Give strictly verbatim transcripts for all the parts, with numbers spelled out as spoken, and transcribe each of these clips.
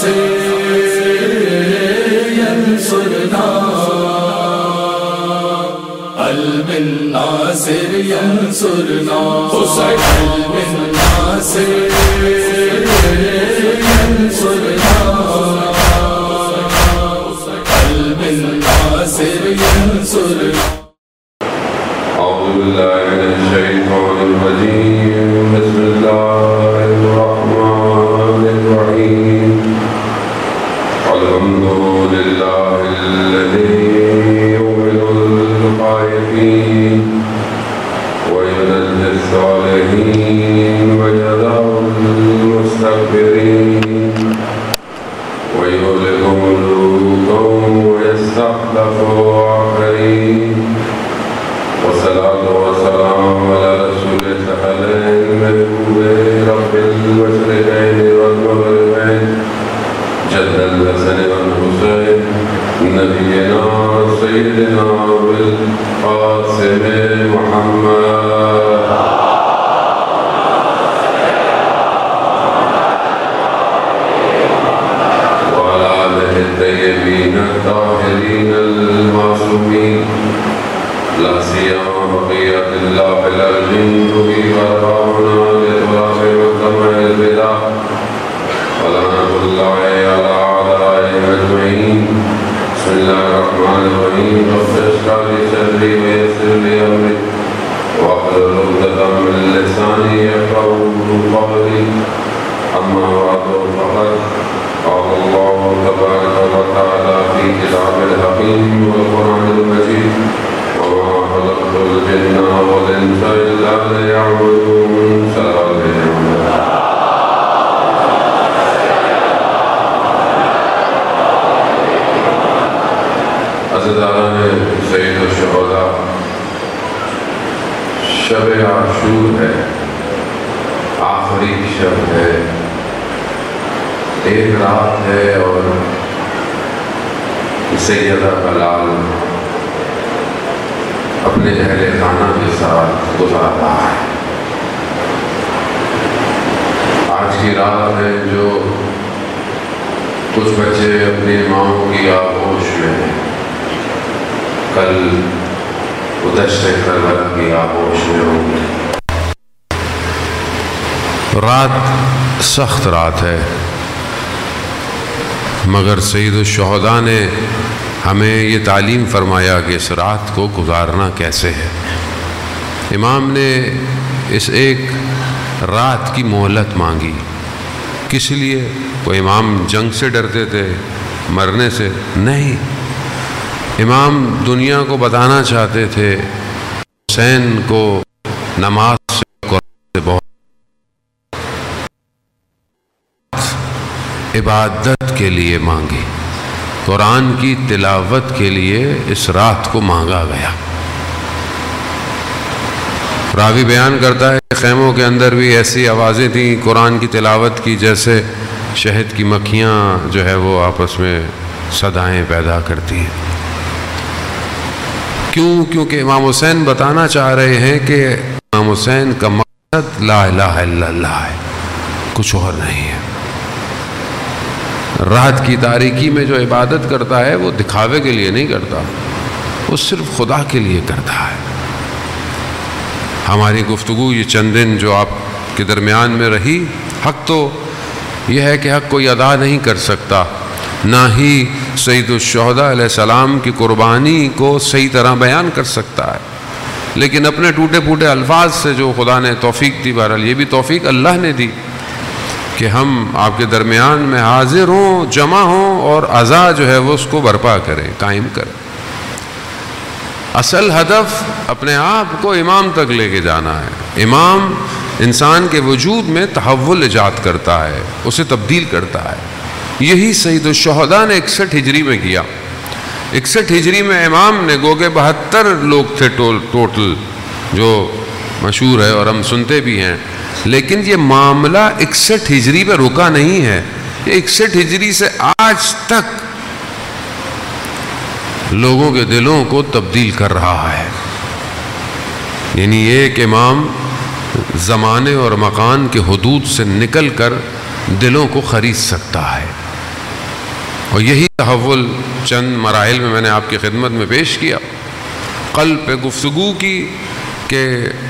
ينصرنا علم الناصر ينصرنا علم الناصر ينصرنا علم الناصر ينصرنا. أعوذ بالله من الشيطان الرجيم. بسم الله الرحمن الرحيم. الحمد لله الذي يؤمن الخائفين وينجي الصالحين ويذر المستكبرين ويهلك ملوكهم ويستخلف آخرين. والصلاة والسلام على رسول الثقلين محبوب رب المشرقين والمغربين جد الحسن والحسين نبينا سيدنا بالقاسم محمد وعلى آله الطيبين الطاهرين المعصومين لا سيما بقية الله في الأرض به وارفعنا لتراب والدمع البدع ولعنة الله على أعدائهم أجمعين. بسم الله الرحمن الرحيم. رب اشرح لي صدري ويسر لي أمري واحلل عقدة من لساني يفقهوا قولي. أما بعد فقد قال الله تبارك وتعالى في كتابه الحكيم والقرآن المجيد وما خلقت الجن والإنس إلا ليعبدون. سلام عليكم. عزیزان سید الشہداء، شب عاشور ہے، آخری شب ہے، ایک رات ہے اور سیدہ بلال اپنے اہل خانہ کے ساتھ گزار رہا ہے. آج کی رات ہے جو کچھ بچے اپنی ماں کی آغوش میں ہیں، کل وہ دشت کربلا کی آغوش میں ہوں گے. رات سخت رات ہے، مگر سید الشہداء نے ہمیں یہ تعلیم فرمایا کہ اس رات کو گزارنا کیسے ہے. امام نے اس ایک رات کی مہلت مانگی. کس لیے؟ وہ امام جنگ سے ڈرتے تھے، مرنے سے نہیں. امام دنیا کو بتانا چاہتے تھے حسین کو نماز سے قرآن سے بہت عبادت کے لیے مانگی، قرآن کی تلاوت کے لیے اس رات کو مانگا گیا. راوی بیان کرتا ہے کہ خیموں کے اندر بھی ایسی آوازیں تھیں قرآن کی تلاوت کی جیسے شہد کی مکھیاں جو ہے وہ آپس میں صدائیں پیدا کرتی ہیں. کیوں؟ کیونکہ امام حسین بتانا چاہ رہے ہیں کہ امام حسین کا مقصد لا الہ الا اللہ ہے، کچھ اور نہیں ہے. رات کی تاریکی میں جو عبادت کرتا ہے وہ دکھاوے کے لیے نہیں کرتا، وہ صرف خدا کے لیے کرتا ہے. ہماری گفتگو یہ چند دن جو آپ کے درمیان میں رہی، حق تو یہ ہے کہ حق کوئی ادا نہیں کر سکتا، نہ ہی سید الشہداء علیہ السلام کی قربانی کو صحیح طرح بیان کر سکتا ہے، لیکن اپنے ٹوٹے پھوٹے الفاظ سے جو خدا نے توفیق دی، بہرحال یہ بھی توفیق اللہ نے دی کہ ہم آپ کے درمیان میں حاضر ہوں، جمع ہوں اور عزا جو ہے وہ اس کو برپا کریں، قائم کریں. اصل ہدف اپنے آپ کو امام تک لے کے جانا ہے. امام انسان کے وجود میں تحول ایجاد کرتا ہے، اسے تبدیل کرتا ہے. یہی سید الشہداء نے اکسٹھ ہجری میں کیا. اکسٹھ ہجری میں امام نے گو کہ بہتر لوگ تھے ٹوٹل جو مشہور ہے اور ہم سنتے بھی ہیں، لیکن یہ معاملہ اکسٹھ ہجری پہ رکا نہیں ہے. یہ اکسٹھ ہجری سے آج تک لوگوں کے دلوں کو تبدیل کر رہا ہے. یعنی ایک امام زمانے اور مکان کے حدود سے نکل کر دلوں کو خرید سکتا ہے. اور یہی تحول چند مراحل میں میں نے آپ کی خدمت میں پیش کیا، قلب پہ گفتگو کی کہ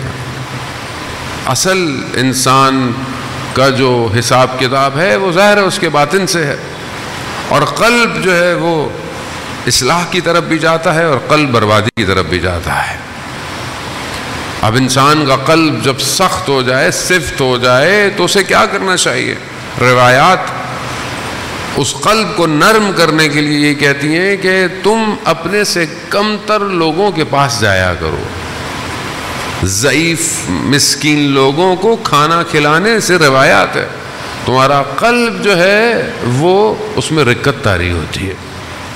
اصل انسان کا جو حساب کتاب ہے وہ ظاہر ہے اس کے باطن سے ہے، اور قلب جو ہے وہ اصلاح کی طرف بھی جاتا ہے اور قلب بربادی کی طرف بھی جاتا ہے۔ اب انسان کا قلب جب سخت ہو جائے، سفت ہو جائے، تو اسے کیا کرنا چاہیے؟ روایات اس قلب کو نرم کرنے کے لیے یہ کہتی ہیں کہ تم اپنے سے کم تر لوگوں کے پاس جایا کرو، ضعیف مسکین لوگوں کو کھانا کھلانے سے روایات ہے تمہارا قلب جو ہے وہ اس میں رقت طاری ہوتی ہے۔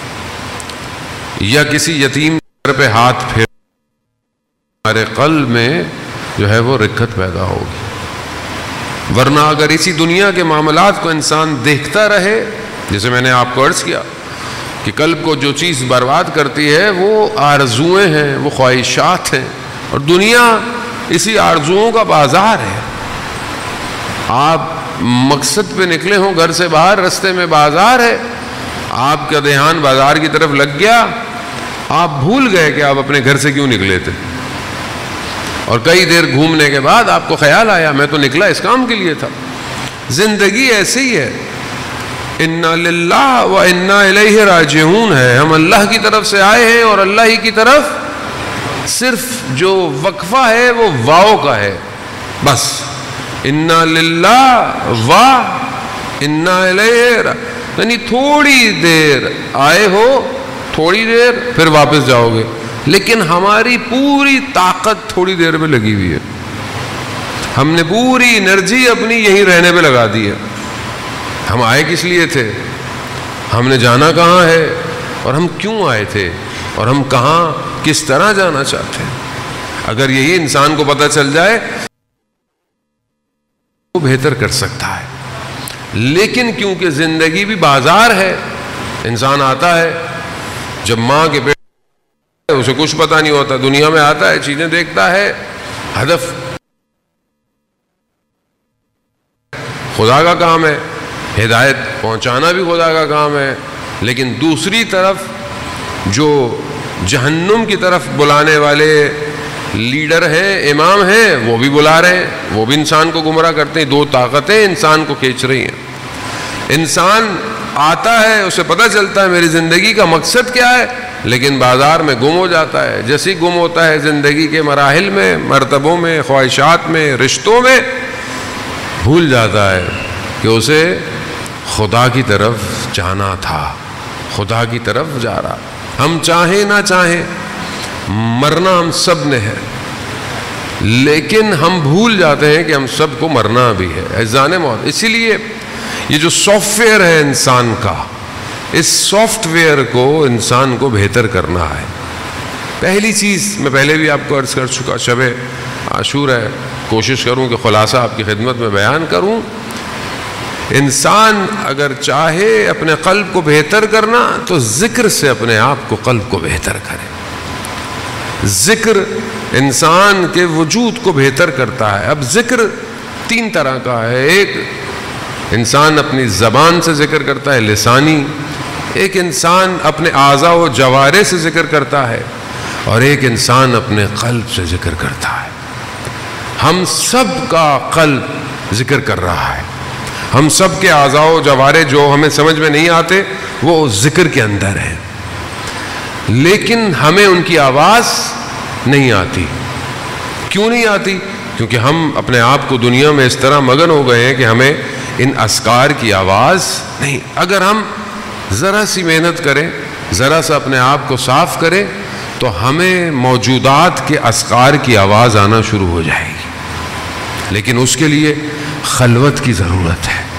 یا کسی یتیم پہ ہاتھ پھیر، ہمارے قلب میں جو ہے وہ رقت پیدا ہوگی۔ ورنہ اگر اسی دنیا کے معاملات کو انسان دیکھتا رہے، جیسے میں نے آپ کو عرض کیا کہ قلب کو جو چیز برباد کرتی ہے وہ آرزوئیں ہیں، وہ خواہشات ہیں، اور دنیا اسی آرزوؤں کا بازار ہے۔ آپ مقصد پہ نکلے ہوں گھر سے باہر، رستے میں بازار ہے، آپ کا دھیان بازار کی طرف لگ گیا، آپ بھول گئے کہ آپ اپنے گھر سے کیوں نکلے تھے، اور کئی دیر گھومنے کے بعد آپ کو خیال آیا میں تو نکلا اس کام کے لیے تھا۔ زندگی ایسے ہی ہے، انا للہ و انا الیہ راجعون ہے، ہم اللہ کی طرف سے آئے ہیں اور اللہ ہی کی طرف، صرف جو وقفہ ہے وہ واو کا ہے بس، انا للہ و انا الیہ، یعنی تھوڑی دیر آئے ہو، تھوڑی دیر پھر واپس جاؤ گے، لیکن ہماری پوری طاقت تھوڑی دیر میں لگی ہوئی ہے، ہم نے پوری انرجی اپنی یہیں رہنے پہ لگا دی ہے۔ ہم آئے کس لیے تھے، ہم نے جانا کہاں ہے، اور ہم کیوں آئے تھے، اور ہم کہاں کس طرح جانا چاہتے ہیں۔ اگر یہی انسان کو پتہ چل جائے وہ بہتر کر سکتا ہے۔ لیکن کیونکہ زندگی بھی بازار ہے، انسان آتا ہے جب ماں کے پیٹ، اسے کچھ پتہ نہیں ہوتا، دنیا میں آتا ہے، چیزیں دیکھتا ہے، ہدف خدا کا کام ہے، ہدایت پہنچانا بھی خدا کا کام ہے، لیکن دوسری طرف جو جہنم کی طرف بلانے والے لیڈر ہیں، امام ہیں، وہ بھی بلا رہے ہیں، وہ بھی انسان کو گمراہ کرتے ہیں۔ دو طاقتیں انسان کو کھینچ رہی ہیں۔ انسان آتا ہے، اسے پتہ چلتا ہے میری زندگی کا مقصد کیا ہے، لیکن بازار میں گم ہو جاتا ہے۔ جیسے گم ہوتا ہے زندگی کے مراحل میں، مرتبوں میں، خواہشات میں، رشتوں میں، بھول جاتا ہے کہ اسے خدا کی طرف جانا تھا، خدا کی طرف جا رہا۔ ہم چاہیں نہ چاہیں مرنا ہم سب نے ہے، لیکن ہم بھول جاتے ہیں کہ ہم سب کو مرنا بھی ہے، اذان موت۔ اسی لیے یہ جو سافٹ ویئر ہے انسان کا، اس سافٹ ویئر کو انسان کو بہتر کرنا ہے۔ پہلی چیز میں پہلے بھی آپ کو عرض کر چکا، شب عاشور ہے، کوشش کروں کہ خلاصہ آپ کی خدمت میں بیان کروں۔ انسان اگر چاہے اپنے قلب کو بہتر کرنا تو ذکر سے اپنے آپ کو، قلب کو بہتر کرے۔ ذکر انسان کے وجود کو بہتر کرتا ہے۔ اب ذکر تین طرح کا ہے، ایک انسان اپنی زبان سے ذکر کرتا ہے، لسانی، ایک انسان اپنے اعضاء و جوارح سے ذکر کرتا ہے، اور ایک انسان اپنے قلب سے ذکر کرتا ہے۔ ہم سب کا قلب ذکر کر رہا ہے، ہم سب کے اعضاء و جوارح جو ہمیں سمجھ میں نہیں آتے وہ ذکر کے اندر ہیں، لیکن ہمیں ان کی آواز نہیں آتی۔ کیوں نہیں آتی؟ کیونکہ ہم اپنے آپ کو دنیا میں اس طرح مگن ہو گئے ہیں کہ ہمیں ان اذکار کی آواز نہیں۔ اگر ہم ذرا سی محنت کریں، ذرا سا اپنے آپ کو صاف کریں، تو ہمیں موجودات کے اذکار کی آواز آنا شروع ہو جائے گی، لیکن اس کے لیے خلوت کی ضرورت ہے،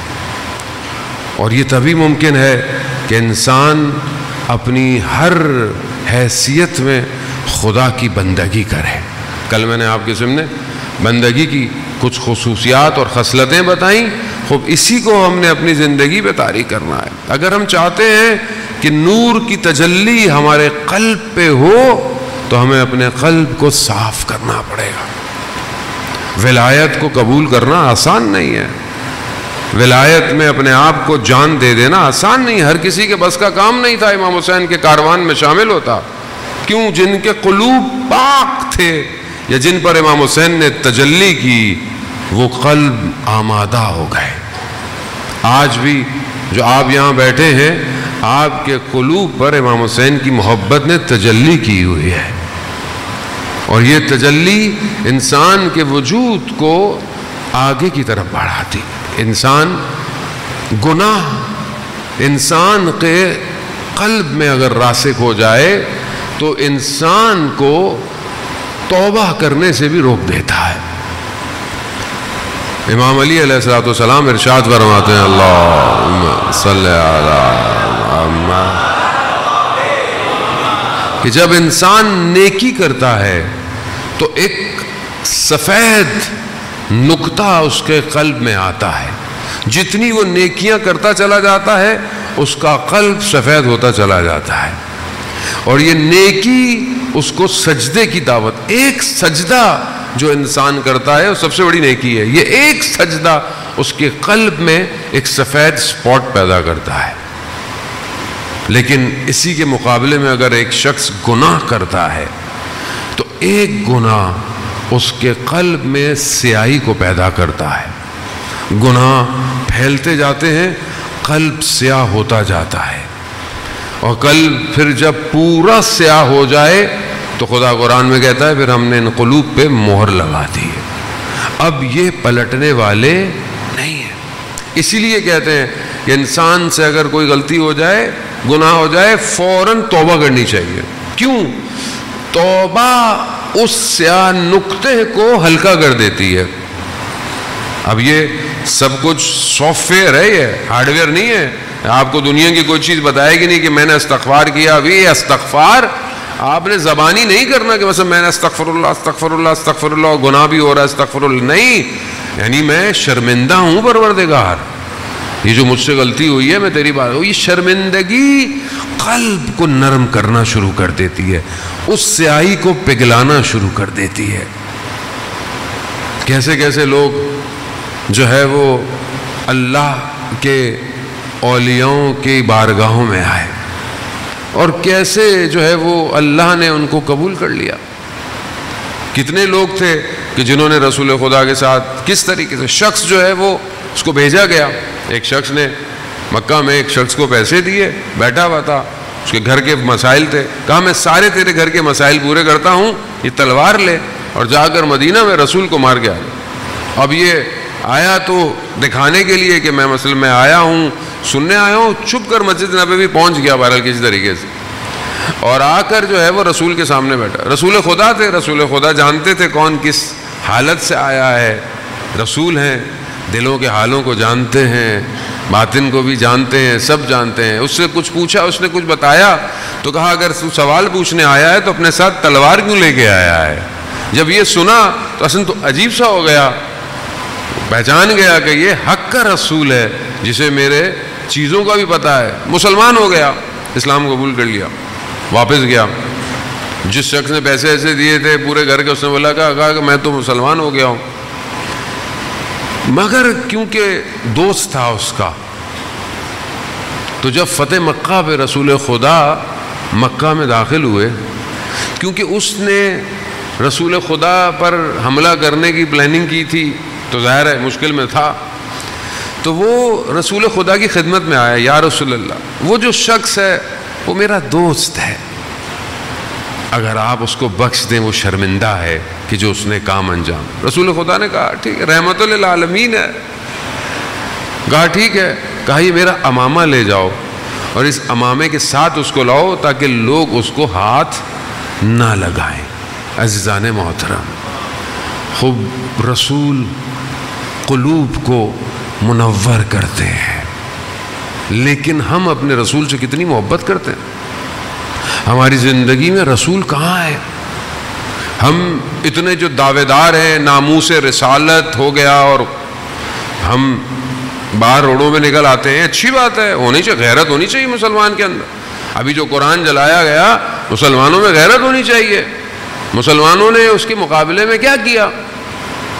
اور یہ تبھی ممکن ہے کہ انسان اپنی ہر حیثیت میں خدا کی بندگی کرے۔ کل میں نے آپ کے سامنے بندگی کی کچھ خصوصیات اور خصلتیں بتائیں، خوب اسی کو ہم نے اپنی زندگی پہ طاری کرنا ہے۔ اگر ہم چاہتے ہیں کہ نور کی تجلی ہمارے قلب پہ ہو تو ہمیں اپنے قلب کو صاف کرنا پڑے گا۔ ولایت کو قبول کرنا آسان نہیں ہے، ولایت میں اپنے آپ کو جان دے دینا آسان نہیں، ہر کسی کے بس کا کام نہیں تھا امام حسین کے کاروان میں شامل ہوتا. کیوں؟ جن کے قلوب پاک تھے یا جن پر امام حسین نے تجلی کی وہ قلب آمادہ ہو گئے. آج بھی جو آپ یہاں بیٹھے ہیں آپ کے قلوب پر امام حسین کی محبت نے تجلی کی ہوئی ہے، اور یہ تجلی انسان کے وجود کو آگے کی طرف بڑھاتی. انسان گناہ انسان کے قلب میں اگر راسخ ہو جائے تو انسان کو توبہ کرنے سے بھی روک دیتا ہے. امام علی علیہ الصلوۃ والسلام ارشاد فرماتے ہیں اللہم صلی علی محمد، کہ جب انسان نیکی کرتا ہے تو ایک سفید نقطہ اس کے قلب میں آتا ہے. جتنی وہ نیکیاں کرتا چلا جاتا ہے اس کا قلب سفید ہوتا چلا جاتا ہے، اور یہ نیکی اس کو سجدے کی دعوت. ایک سجدہ جو انسان کرتا ہے وہ سب سے بڑی نیکی ہے. یہ ایک سجدہ اس کے قلب میں ایک سفید سپاٹ پیدا کرتا ہے. لیکن اسی کے مقابلے میں اگر ایک شخص گناہ کرتا ہے تو ایک گناہ اس کے قلب میں سیاہی کو پیدا کرتا ہے. گناہ پھیلتے جاتے ہیں، قلب سیاہ ہوتا جاتا ہے، اور قلب پھر جب پورا سیاہ ہو جائے تو خدا قرآن میں کہتا ہے پھر ہم نے ان قلوب پہ مہر لگا دی ہے، اب یہ پلٹنے والے نہیں ہیں. اسی لیے کہتے ہیں کہ انسان سے اگر کوئی غلطی ہو جائے، گناہ ہو جائے، فوراً توبہ کرنی چاہیے. کیوں؟ توبہ اس سیاہ نقطے کو ہلکا کر دیتی ہے. اب یہ سب کچھ سافٹ ویئر ہے، یہ ہارڈ ویئر نہیں ہے. آپ کو دنیا کی کوئی چیز بتائے گی نہیں کہ میں نے استغفار کیا. ابھی یہ استغفار آپ نے زبانی نہیں کرنا کہ مثلا میں نے استغفر اللہ استغفر اللہ استغفر اللہ، گناہ بھی ہو رہا ہے استغفر اللہ، نہیں. یعنی میں شرمندہ ہوں پروردگار، یہ جو مجھ سے غلطی ہوئی ہے میں تیری بات ہو. یہ شرمندگی قلب کو نرم کرنا شروع کر دیتی ہے، اس سیاہی کو پگھلانا شروع کر دیتی ہے. کیسے کیسے لوگ جو ہے وہ اللہ کے اولیاؤں کی بارگاہوں میں آئے، اور کیسے جو ہے وہ اللہ نے ان کو قبول کر لیا. کتنے لوگ تھے کہ جنہوں نے رسول خدا کے ساتھ کس طریقے سے، شخص جو ہے وہ اس کو بھیجا گیا. ایک شخص نے مکہ میں ایک شخص کو پیسے دیے، بیٹھا ہوا تھا، اس کے گھر کے مسائل تھے، کہا میں سارے تیرے گھر کے مسائل پورے کرتا ہوں، یہ تلوار لے اور جا کر مدینہ میں رسول کو مار کے آ جا. اب یہ آیا تو دکھانے کے لیے کہ میں مثلا میں آیا ہوں، سننے آیا ہوں، چھپ کر مسجد نبوی پہنچ گیا بہرحال کسی طریقے سے، اور آ کر جو ہے وہ رسول کے سامنے بیٹھا. رسول خدا تھے، رسول خدا جانتے تھے کون کس حالت سے آیا ہے. رسول ہیں، دلوں کے حالوں کو جانتے ہیں، باطن کو بھی جانتے ہیں، سب جانتے ہیں. اس سے کچھ پوچھا، اس نے کچھ بتایا تو کہا اگر تو سوال پوچھنے آیا ہے تو اپنے ساتھ تلوار کیوں لے کے آیا ہے. جب یہ سنا تو اصل تو عجیب سا ہو گیا، پہچان گیا کہ یہ حق کا رسول ہے جسے میرے چیزوں کا بھی پتہ ہے. مسلمان ہو گیا، اسلام قبول کر لیا. واپس گیا، جس شخص نے پیسے ایسے دیے تھے پورے گھر کے، اس نے بولا کہا کہ میں تو مسلمان ہو گیا ہوں. مگر کیونکہ دوست تھا اس کا، تو جب فتح مکہ پہ رسول خدا مکہ میں داخل ہوئے، کیونکہ اس نے رسول خدا پر حملہ کرنے کی پلاننگ کی تھی تو ظاہر ہے مشکل میں تھا، تو وہ رسول خدا کی خدمت میں آیا. یا رسول اللہ، وہ جو شخص ہے وہ میرا دوست ہے، اگر آپ اس کو بخش دیں وہ شرمندہ ہے کہ جو اس نے کام انجام. رسول خدا نے کہا ٹھیک ہے، رحمت للعالمین ہے. کہا ٹھیک ہے. کہا یہ میرا امامہ لے جاؤ اور اس امامے کے ساتھ اس کو لاؤ تاکہ لوگ اس کو ہاتھ نہ لگائیں. عزیزان محترم، خوب رسول قلوب کو منور کرتے ہیں، لیکن ہم اپنے رسول سے کتنی محبت کرتے ہیں. ہماری زندگی میں رسول کہاں ہے؟ ہم اتنے جو دعوے دار ہیں، ناموس رسالت ہو گیا اور ہم باہر روڈوں میں نکل آتے ہیں. اچھی بات ہے، ہونی چاہیے، غیرت ہونی چاہیے مسلمان کے اندر. ابھی جو قرآن جلایا گیا، مسلمانوں میں غیرت ہونی چاہیے. مسلمانوں نے اس کے مقابلے میں کیا کیا؟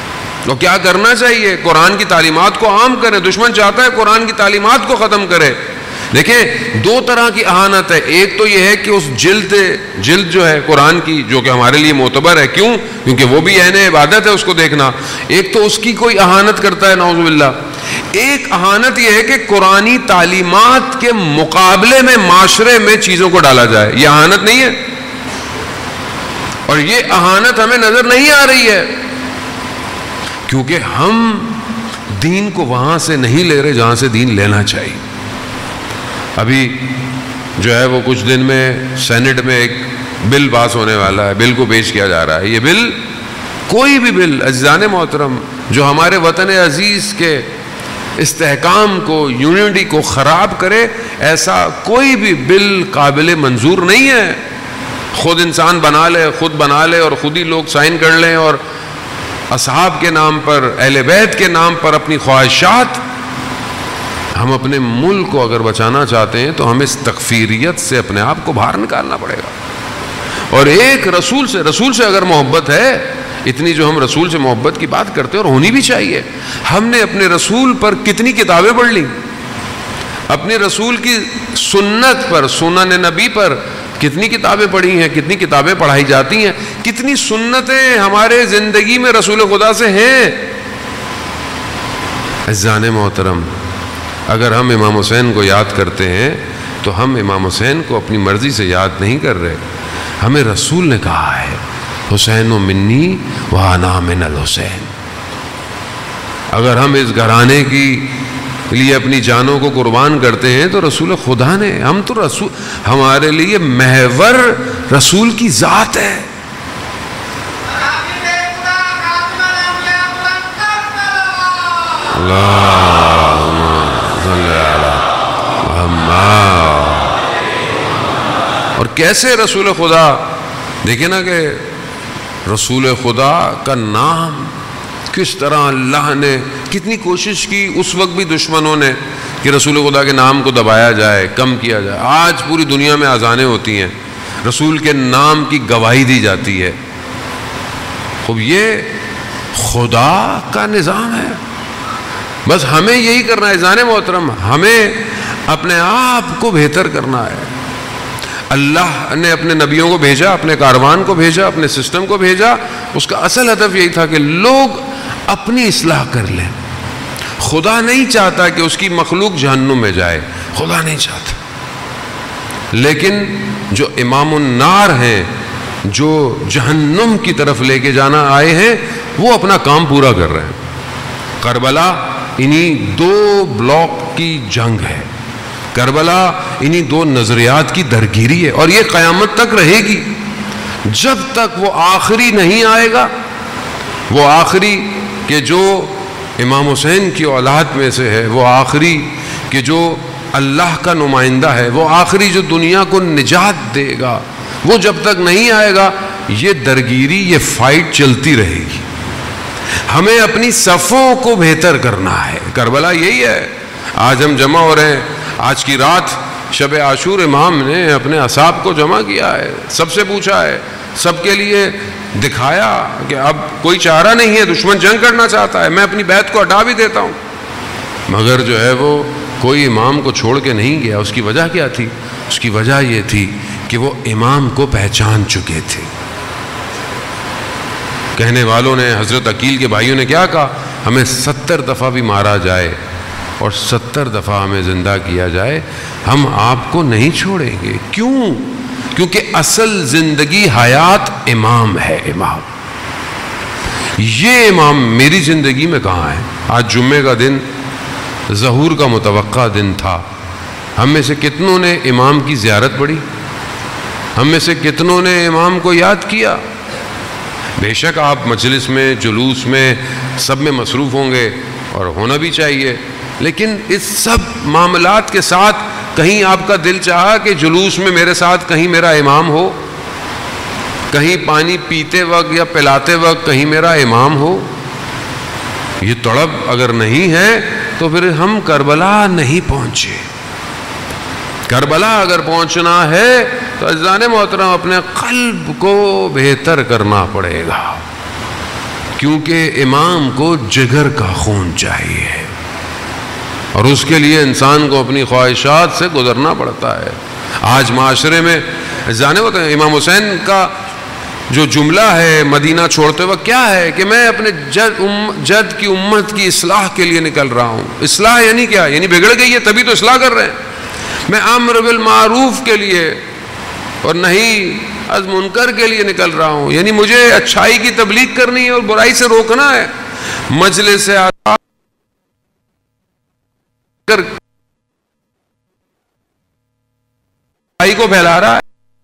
تو کیا کرنا چاہیے؟ قرآن کی تعلیمات کو عام کریں. دشمن چاہتا ہے قرآن کی تعلیمات کو ختم کرے. دیکھیں دو طرح کی اہانت ہے. ایک تو یہ ہے کہ اس جلد جلد جو ہے قرآن کی, جو کہ ہمارے لیے معتبر ہے, کیوں؟ کیونکہ وہ بھی عین عبادت ہے اس کو دیکھنا. ایک تو اس کی کوئی اہانت کرتا ہے نعوذ باللہ. ایک اہانت یہ ہے کہ قرآنی تعلیمات کے مقابلے میں معاشرے میں چیزوں کو ڈالا جائے. یہ اہانت نہیں ہے؟ اور یہ اہانت ہمیں نظر نہیں آ رہی ہے کیونکہ ہم دین کو وہاں سے نہیں لے رہے جہاں سے دین لینا چاہیے. ابھی جو ہے وہ کچھ دن میں سینٹ میں ایک بل پاس ہونے والا ہے, بل کو پیش کیا جا رہا ہے. یہ بل, کوئی بھی بل عزیزان محترم جو ہمارے وطن عزیز کے استحکام کو, یونٹی کو خراب کرے, ایسا کوئی بھی بل قابل منظور نہیں ہے. خود انسان بنا لے, خود بنا لے اور خود ہی لوگ سائن کر لیں اور اصحاب کے نام پر, اہل بیت کے نام پر اپنی خواہشات. ہم اپنے ملک کو اگر بچانا چاہتے ہیں تو ہمیں اس تکفیریت سے اپنے آپ کو باہر نکالنا پڑے گا. اور ایک رسول سے, رسول سے اگر محبت ہے, اتنی جو ہم رسول سے محبت کی بات کرتے ہیں اور ہونی بھی چاہیے, ہم نے اپنے رسول پر کتنی کتابیں پڑھ لی, اپنے رسول کی سنت پر, سنن نبی پر کتنی کتابیں پڑھی ہیں, کتنی کتابیں پڑھائی جاتی ہیں, کتنی سنتیں ہمارے زندگی میں رسول خدا سے ہیں. عزیزان محترم, اگر ہم امام حسین کو یاد کرتے ہیں تو ہم امام حسین کو اپنی مرضی سے یاد نہیں کر رہے. ہمیں رسول نے کہا ہے حسین و منی وانا من الحسین. اگر ہم اس گھرانے کی لیے اپنی جانوں کو قربان کرتے ہیں تو رسول خدا نے, ہم تو رسول, ہمارے لیے محور رسول کی ذات ہے. اللہم صلی علی محمد. اور کیسے رسول خدا, دیکھیں نا کہ رسول خدا کا نام کس طرح اللہ نے کتنی کوشش کی اس وقت بھی دشمنوں نے کہ رسول خدا کے نام کو دبایا جائے, کم کیا جائے. آج پوری دنیا میں اذانیں ہوتی ہیں, رسول کے نام کی گواہی دی جاتی ہے. خوب یہ خدا کا نظام ہے. بس ہمیں یہی کرنا ہے اذان محترم, ہمیں اپنے آپ کو بہتر کرنا ہے. اللہ نے اپنے نبیوں کو بھیجا, اپنے کاروان کو بھیجا, اپنے سسٹم کو بھیجا. اس کا اصل ہدف یہی تھا کہ لوگ اپنی اصلاح کر لیں. خدا نہیں چاہتا کہ اس کی مخلوق جہنم میں جائے, خدا نہیں چاہتا. لیکن جو امام النار ہیں, جو جہنم کی طرف لے کے جانا آئے ہیں, وہ اپنا کام پورا کر رہے ہیں. کربلا انہی دو بلاک کی جنگ ہے, کربلا انہی دو نظریات کی درگیری ہے, اور یہ قیامت تک رہے گی. جب تک وہ آخری نہیں آئے گا, وہ آخری کہ جو امام حسین کی اولاد میں سے ہے, وہ آخری کہ جو اللہ کا نمائندہ ہے, وہ آخری جو دنیا کو نجات دے گا, وہ جب تک نہیں آئے گا یہ درگیری, یہ فائٹ چلتی رہے گی. ہمیں اپنی صفوں کو بہتر کرنا ہے. کربلا یہی ہے. آج ہم جمع ہو رہے ہیں, آج کی رات شب عاشور امام نے اپنے اصحاب کو جمع کیا ہے, سب سے پوچھا ہے, سب کے لیے دکھایا کہ اب کوئی چارہ نہیں ہے, دشمن جنگ کرنا چاہتا ہے, میں اپنی بیعت کو ہٹا بھی دیتا ہوں. مگر جو ہے وہ کوئی امام کو چھوڑ کے نہیں گیا. اس کی وجہ کیا تھی؟ اس کی وجہ یہ تھی کہ وہ امام کو پہچان چکے تھے. کہنے والوں نے, حضرت عقیل کے بھائیوں نے کیا کہا, ہمیں ستر دفعہ بھی مارا جائے اور ستر دفعہ ہمیں زندہ کیا جائے, ہم آپ کو نہیں چھوڑیں گے. کیوں؟ کیونکہ اصل زندگی حیات امام ہے. امام, یہ امام میری زندگی میں کہاں ہے؟ آج جمعے کا دن ظہور کا متوقع دن تھا. ہم میں سے کتنوں نے امام کی زیارت پڑھی؟ ہم میں سے کتنوں نے امام کو یاد کیا؟ بے شک آپ مجلس میں, جلوس میں, سب میں مصروف ہوں گے اور ہونا بھی چاہیے, لیکن اس سب معاملات کے ساتھ کہیں آپ کا دل چاہا کہ جلوس میں میرے ساتھ کہیں میرا امام ہو, کہیں پانی پیتے وقت یا پلاتے وقت کہیں میرا امام ہو؟ یہ تڑپ اگر نہیں ہے تو پھر ہم کربلا نہیں پہنچے. کربلا اگر پہنچنا ہے تو عزیزان محترم اپنے قلب کو بہتر کرنا پڑے گا. کیونکہ امام کو جگر کا خون چاہیے اور اس کے لیے انسان کو اپنی خواہشات سے گزرنا پڑتا ہے. آج معاشرے میں جانے ہوتے ہیں امام حسین کا جو جملہ ہے مدینہ چھوڑتے وقت کیا ہے کہ میں اپنے جد ام جد کی امت کی اصلاح کے لیے نکل رہا ہوں. اصلاح یعنی کیا؟ یعنی بگڑ گئی ہے تبھی تو اصلاح کر رہے ہیں. میں امر بالمعروف کے لیے اور نہی از منکر کے لیے نکل رہا ہوں، یعنی مجھے اچھائی کی تبلیغ کرنی ہے اور برائی سے روکنا ہے. مجلس سے کر برائی کو پھیلا رہا ہے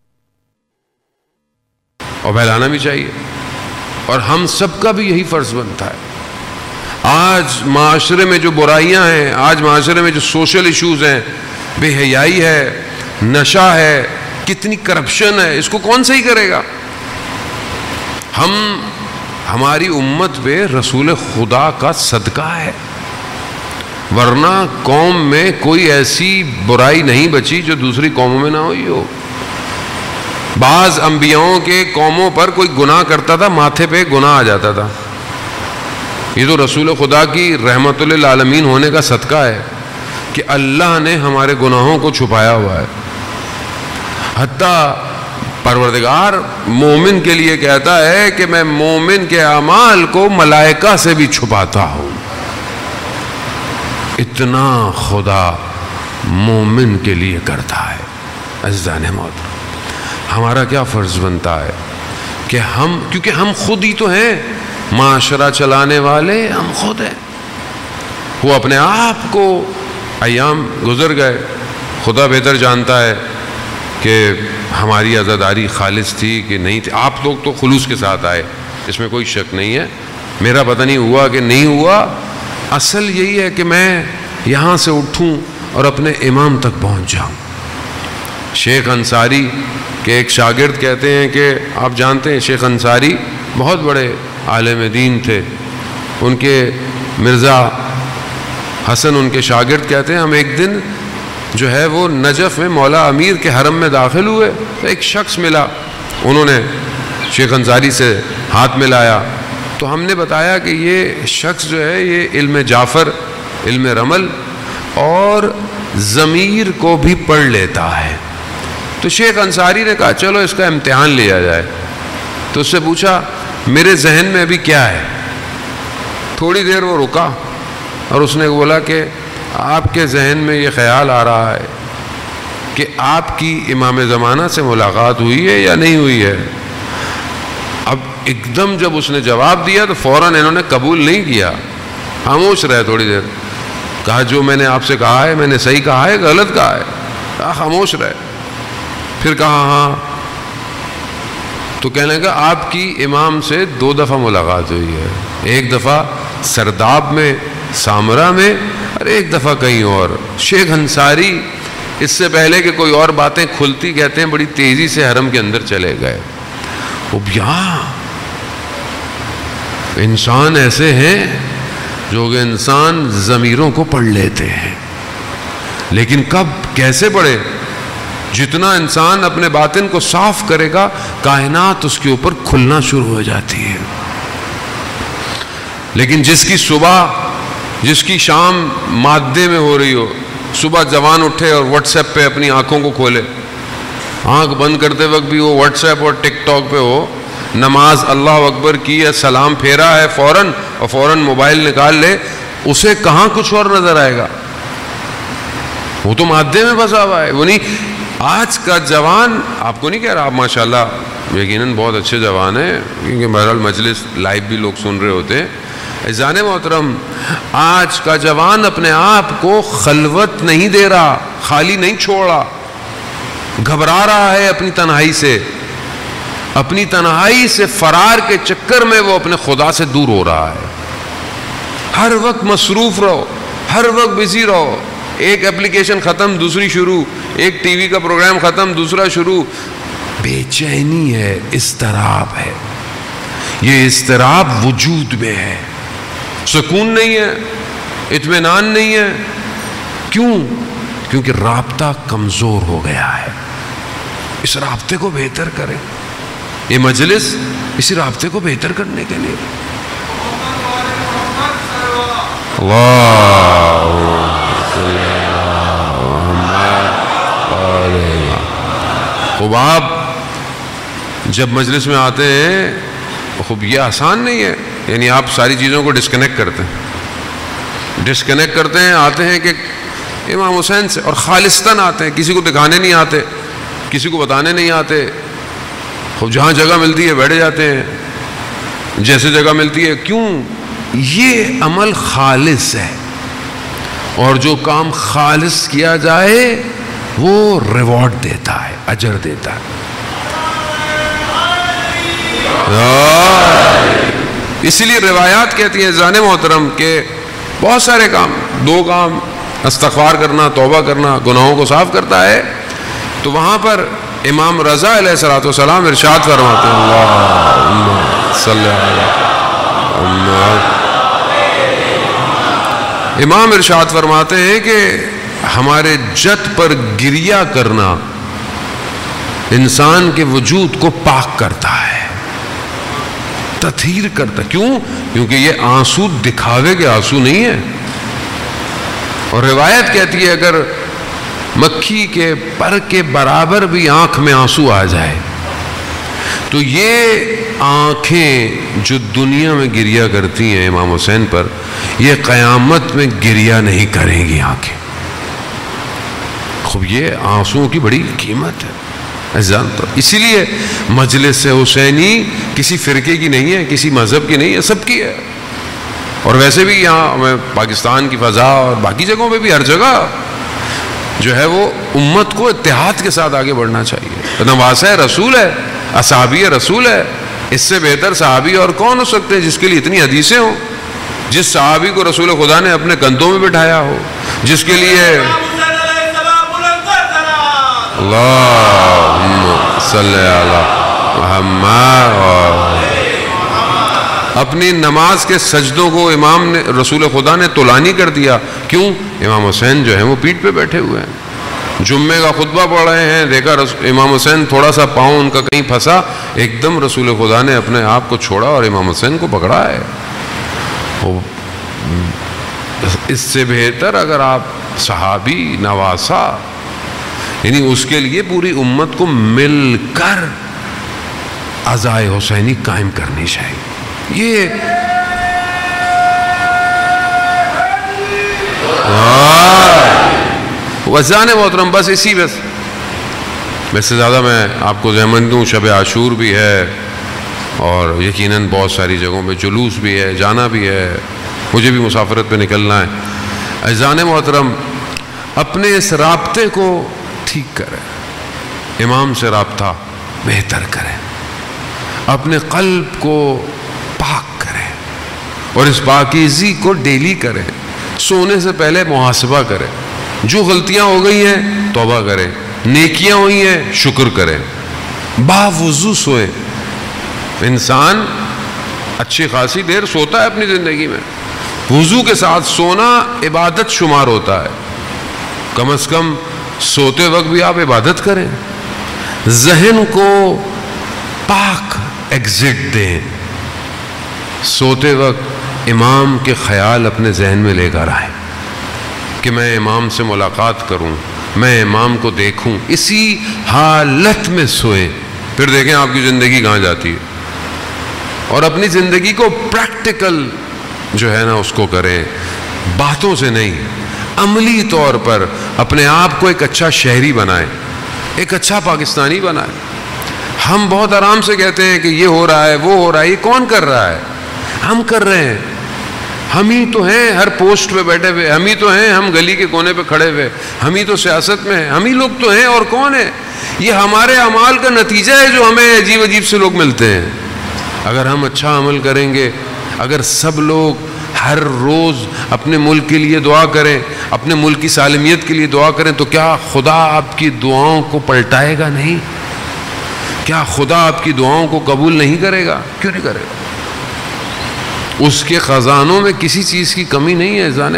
اور پھیلانا بھی چاہیے، اور ہم سب کا بھی یہی فرض بنتا ہے. آج معاشرے میں جو برائیاں ہیں، آج معاشرے میں جو سوشل ایشوز ہیں، بے حیائی ہے، نشہ ہے، کتنی کرپشن ہے، اس کو کون صحیح کرے گا؟ ہم ہماری امت پہ رسول خدا کا صدقہ ہے، ورنہ قوم میں کوئی ایسی برائی نہیں بچی جو دوسری قوموں میں نہ ہوئی ہو. بعض انبیاؤں کے قوموں پر کوئی گناہ کرتا تھا ماتھے پہ گناہ آ جاتا تھا. یہ تو رسول خدا کی رحمت للعالمین ہونے کا صدقہ ہے کہ اللہ نے ہمارے گناہوں کو چھپایا ہوا ہے. حتیٰ پروردگار مومن کے لیے کہتا ہے کہ میں مومن کے اعمال کو ملائکہ سے بھی چھپاتا ہوں. اتنا خدا مومن کے لیے کرتا ہے. عزیزان محترم، ہمارا کیا فرض بنتا ہے کہ ہم، کیونکہ ہم خود ہی تو ہیں معاشرہ چلانے والے، ہم خود ہیں. وہ اپنے آپ کو، ایام گزر گئے، خدا بہتر جانتا ہے کہ ہماری عزاداری خالص تھی کہ نہیں تھی. آپ لوگ تو خلوص کے ساتھ آئے، اس میں کوئی شک نہیں ہے. میرا پتہ نہیں ہوا کہ نہیں ہوا، اصل یہی ہے کہ میں یہاں سے اٹھوں اور اپنے امام تک پہنچ جاؤں. شیخ انصاری کے ایک شاگرد کہتے ہیں کہ آپ جانتے ہیں شیخ انصاری بہت بڑے عالم دین تھے. ان کے مرزا حسن ان کے شاگرد کہتے ہیں ہم ایک دن جو ہے وہ نجف میں مولا امیر کے حرم میں داخل ہوئے تو ایک شخص ملا، انہوں نے شیخ انصاری سے ہاتھ ملایا تو ہم نے بتایا کہ یہ شخص جو ہے یہ علم جعفر، علم رمل اور ضمیر کو بھی پڑھ لیتا ہے. تو شیخ انصاری نے کہا چلو اس کا امتحان لیا جائے. تو اس سے پوچھا میرے ذہن میں ابھی کیا ہے. تھوڑی دیر وہ رکا اور اس نے بولا کہ آپ کے ذہن میں یہ خیال آ رہا ہے کہ آپ کی امام زمانہ سے ملاقات ہوئی ہے یا نہیں ہوئی ہے. اب ایک دم جب اس نے جواب دیا تو فوراً انہوں نے قبول نہیں کیا، خاموش رہے تھوڑی دیر. کہا جو میں نے آپ سے کہا ہے میں نے صحیح کہا ہے غلط کہا ہے؟ کہا خاموش رہے. پھر کہا ہاں. تو کہنے لگا آپ کی امام سے دو دفعہ ملاقات ہوئی ہے، ایک دفعہ سرداب میں سامرا میں اور ایک دفعہ کہیں اور. شیخ انصاری اس سے پہلے کہ کوئی اور باتیں کھلتی کہتے ہیں بڑی تیزی سے حرم کے اندر چلے گئے. اب یہاں انسان ایسے ہیں جو کہ انسان ضمیروں کو پڑھ لیتے ہیں، لیکن کب کیسے پڑھے؟ جتنا انسان اپنے باطن کو صاف کرے گا کائنات اس کے اوپر کھلنا شروع ہو جاتی ہے. لیکن جس کی صبح جس کی شام مادے میں ہو رہی ہو، صبح جوان اٹھے اور واٹس ایپ پہ اپنی آنکھوں کو کھولے، آنکھ بند کرتے وقت بھی وہ واٹس ایپ اور ٹک ٹاک پہ ہو، نماز اللہ اکبر کی ہے، سلام پھیرا ہے فوراً اور فوراً موبائل نکال لے، اسے کہاں کچھ اور نظر آئے گا؟ وہ تو مادے میں پھنسا ہوا ہے. وہ نہیں آج کا جوان، آپ کو نہیں کہہ رہا، آپ ماشاءاللہ یقیناً بہت اچھے جوان ہیں کیونکہ بہرحال مجلس لائیو بھی لوگ سن رہے ہوتے ہیں. عزیزان محترم، آج کا جوان اپنے آپ کو خلوت نہیں دے رہا، خالی نہیں چھوڑ رہا، گھبرا رہا ہے اپنی تنہائی سے. اپنی تنہائی سے فرار کے چکر میں وہ اپنے خدا سے دور ہو رہا ہے. ہر وقت مصروف رہو، ہر وقت بزی رہو. ایک اپلیکیشن ختم دوسری شروع، ایک ٹی وی کا پروگرام ختم دوسرا شروع. بے چینی ہے، اضطراب ہے. یہ اضطراب وجود میں ہے، سکون نہیں ہے، اطمینان نہیں ہے. کیوں؟ کیونکہ رابطہ کمزور ہو گیا ہے. اس رابطے کو بہتر کریں. یہ مجلس اسی رابطے کو بہتر کرنے کے لیے. خوب آپ جب مجلس میں آتے ہیں خوب یہ آسان نہیں ہے، یعنی آپ ساری چیزوں کو ڈسکنیکٹ کرتے ہیں ڈسکنیکٹ کرتے ہیں آتے ہیں کہ امام حسین سے، اور خالصتاً آتے ہیں، کسی کو دکھانے نہیں آتے، کسی کو بتانے نہیں آتے، خوب جہاں جگہ ملتی ہے بیٹھ جاتے ہیں جیسے جگہ ملتی ہے. کیوں؟ یہ عمل خالص ہے، اور جو کام خالص کیا جائے وہ ریوارڈ دیتا ہے، اجر دیتا ہے. اسی لیے روایات کہتی ہیں زان محترم کہ بہت سارے کام، دو کام استغفار کرنا، توبہ کرنا گناہوں کو صاف کرتا ہے. تو وہاں پر امام رضا علیہ الصلوۃ والسلام ارشاد فرماتے ہیں اللہم صلی اللہ، امام ارشاد فرماتے ہیں کہ ہمارے جت پر گریہ کرنا انسان کے وجود کو پاک کرتا ہے، تطہیر کرتا. کیوں؟ کیونکہ یہ آنسو دکھاوے کے آنسو نہیں ہے. اور روایت کہتی ہے اگر مکھی کے پر کے برابر بھی آنکھ میں آنسو آ جائے تو یہ آنکھیں جو دنیا میں گریہ کرتی ہیں امام حسین پر، یہ قیامت میں گریہ نہیں کریں گی آنکھیں. خوب یہ آنسوؤں کی بڑی قیمت ہے جانتا. اسی لیے مجلس حسینی کسی فرقے کی نہیں ہے، کسی مذہب کی نہیں ہے، سب کی ہے. اور ویسے بھی یہاں ہمیں پاکستان کی فضا اور باقی جگہوں پہ بھی ہر جگہ جو ہے وہ امت کو اتحاد کے ساتھ آگے بڑھنا چاہیے. نواسہ رسول ہے، اصحابی رسول ہے، اس سے بہتر صحابی اور کون ہو سکتے ہیں جس کے لیے اتنی حدیثیں ہوں، جس صحابی کو رسول خدا نے اپنے کندھوں میں بٹھایا ہو، جس کے لیے اللہم صلی علی محمد، اپنی نماز کے سجدوں کو امام نے رسول خدا نے طولانی کر دیا. کیوں؟ امام حسین جو ہیں وہ پیٹھ پہ بیٹھے ہوئے ہیں، جمعے کا خطبہ پڑھ رہے ہیں، دیکھا امام حسین تھوڑا سا پاؤں ان کا کہیں پھنسا، ایک دم رسول خدا نے اپنے آپ کو چھوڑا اور امام حسین کو پکڑا ہے. اس سے بہتر اگر آپ صحابی نواسا، یعنی اس کے لیے پوری امت کو مل کر عزائے حسینی قائم کرنی چاہیے. یہ وزان محترم بس اسی بس ویسے سے زیادہ میں آپ کو ذہن دوں، شب عاشور بھی ہے اور یقیناً بہت ساری جگہوں پہ جلوس بھی ہے، جانا بھی ہے، مجھے بھی مسافرت پہ نکلنا ہے. عزیزان محترم اپنے اس رابطے کو ٹھیک کریں، امام سے رابطہ بہتر کریں، اپنے قلب کو پاک کریں اور اس پاکیزی کو ڈیلی کریں. سونے سے پہلے محاسبہ کریں، جو غلطیاں ہو گئی ہیں توبہ کریں، نیکیاں ہوئی ہیں شکر کریں، باوضو سوئیں. انسان اچھی خاصی دیر سوتا ہے اپنی زندگی میں، وضو کے ساتھ سونا عبادت شمار ہوتا ہے. کم از کم سوتے وقت بھی آپ عبادت کریں، ذہن کو پاک ایگزٹ دیں. سوتے وقت امام کے خیال اپنے ذہن میں لے کر آئیں کہ میں امام سے ملاقات کروں، میں امام کو دیکھوں. اسی حالت میں سوئیں، پھر دیکھیں آپ کی زندگی کہاں جاتی ہے. اور اپنی زندگی کو پریکٹیکل جو ہے نا اس کو کریں، باتوں سے نہیں، عملی طور پر اپنے آپ کو ایک اچھا شہری بنائیں، ایک اچھا پاکستانی بنائیں. ہم بہت آرام سے کہتے ہیں کہ یہ ہو رہا ہے، وہ ہو رہا ہے، یہ کون کر رہا ہے؟ ہم کر رہے ہیں. ہم ہی تو ہیں ہر پوسٹ پہ بیٹھے ہوئے، ہم ہی تو ہیں ہم گلی کے کونے پہ کھڑے ہوئے، ہم ہی تو سیاست میں ہیں، ہم ہی لوگ تو ہیں. اور کون ہے؟ یہ ہمارے اعمال کا نتیجہ ہے جو ہمیں عجیب عجیب سے لوگ ملتے ہیں. اگر ہم اچھا عمل کریں گے، اگر سب لوگ ہر روز اپنے ملک کے لیے دعا کریں، اپنے ملک کی سالمیت کے لیے دعا کریں، تو کیا خدا آپ کی دعاؤں کو پلٹائے گا نہیں؟ کیا خدا آپ کی دعاؤں کو قبول نہیں کرے گا؟ کیوں نہیں کرے گا؟ اس کے خزانوں میں کسی چیز کی کمی نہیں ہے عزیزان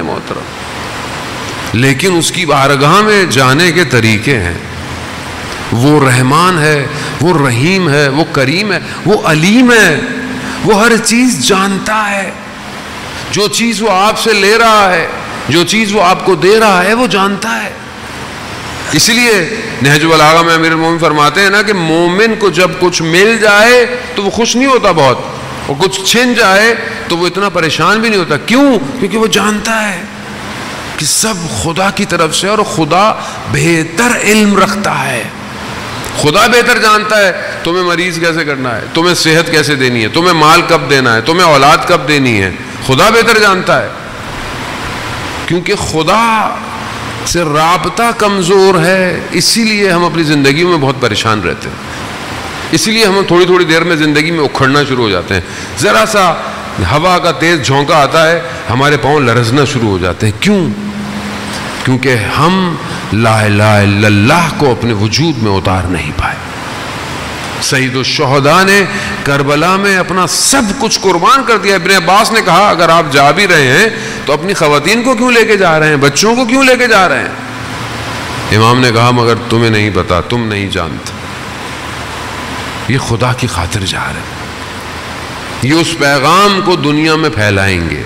محترم، لیکن اس کی بارگاہ میں جانے کے طریقے ہیں. وہ رحمان ہے، وہ رحیم ہے، وہ کریم ہے، وہ علیم ہے، وہ ہر چیز جانتا ہے. جو چیز وہ آپ سے لے رہا ہے، جو چیز وہ آپ کو دے رہا ہے، وہ جانتا ہے۔ اسی لیے نہج البلاغہ میں امیر المومنین فرماتے ہیں نا کہ مومن کو جب کچھ مل جائے تو وہ خوش نہیں ہوتا بہت، اور کچھ چھن جائے تو وہ اتنا پریشان بھی نہیں ہوتا۔ کیوں؟ کیونکہ وہ جانتا ہے کہ سب خدا کی طرف سے، اور خدا بہتر علم رکھتا ہے، خدا بہتر جانتا ہے تمہیں مریض کیسے کرنا ہے، تمہیں صحت کیسے دینی ہے، تمہیں مال کب دینا ہے، تمہیں اولاد کب دینی ہے، خدا بہتر جانتا ہے۔ کیونکہ خدا سے رابطہ کمزور ہے، اسی لیے ہم اپنی زندگی میں بہت پریشان رہتے ہیں، اسی لیے ہم تھوڑی تھوڑی دیر میں زندگی میں اکھڑنا شروع ہو جاتے ہیں، ذرا سا ہوا کا تیز جھونکا آتا ہے ہمارے پاؤں لرزنا شروع ہو جاتے ہیں۔ کیوں؟ کیونکہ ہم لا الہ الا اللہ کو اپنے وجود میں اتار نہیں پائے۔ سید الشہداء نے کربلا میں اپنا سب کچھ قربان کر دیا۔ ابن عباس نے کہا اگر آپ جا بھی رہے ہیں تو اپنی خواتین کو کیوں لے کے جا رہے ہیں، بچوں کو کیوں لے کے جا رہے ہیں؟ امام نے کہا مگر تمہیں نہیں پتا، تم نہیں جانتے، یہ خدا کی خاطر جا رہے ہیں، یہ اس پیغام کو دنیا میں پھیلائیں گے۔